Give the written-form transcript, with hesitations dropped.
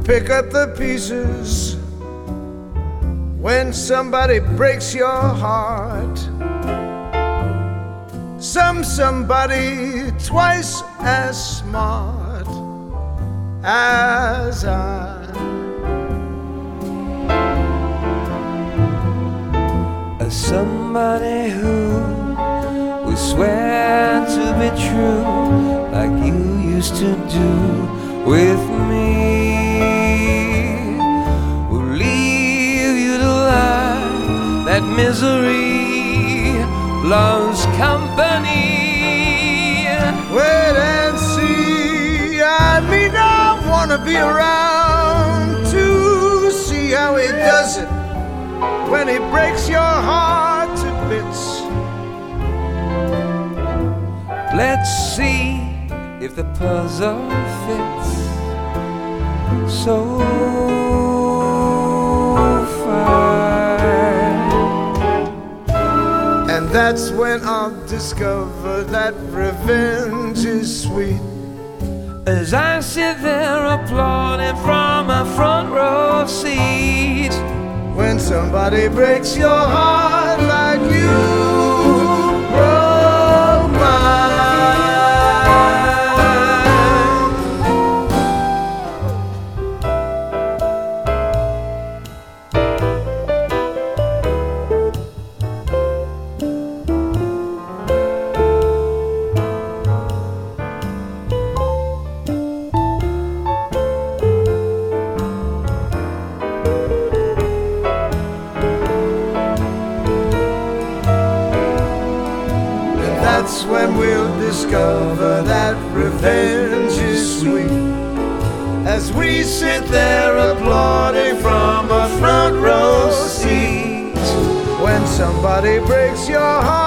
pick up the pieces when somebody breaks your heart. Somebody twice as smart as I. Somebody who will swear to be true like you used to do with me, will leave you to lie that misery loves company. Wait and see, I may not wanna be around to see how he does it when he breaks your heart to bits. Let's see if the puzzle fits so fine. And that's when I'll discover that revenge is sweet. As I sit there applauding from a front row seat, when somebody breaks your heart like you broke mine. That's when we'll discover that revenge is sweet. As we sit there applauding from a front row seat, when somebody breaks your heart